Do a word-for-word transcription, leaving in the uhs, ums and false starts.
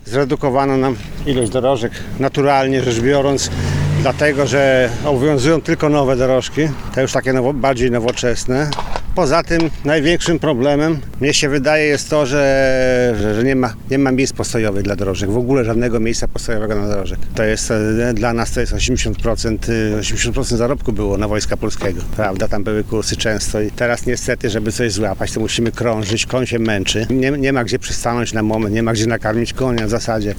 Zredukowano nam ilość dorożek, naturalnie rzecz biorąc, dlatego że obowiązują tylko nowe dorożki, te już takie nowo, bardziej nowoczesne. Poza tym największym problemem, mnie się wydaje, jest to, że, że, że nie ma, nie ma miejsc postojowych dla dorożek, w ogóle żadnego miejsca postojowego na dorożek. To jest dla nas to jest osiemdziesiąt procent, osiemdziesiąt procent zarobku było na Wojska Polskiego, prawda? Tam były kursy często i teraz niestety, żeby coś złapać, to musimy krążyć, koń się męczy. Nie, nie ma gdzie przystanąć na moment, nie ma gdzie nakarmić konia w zasadzie.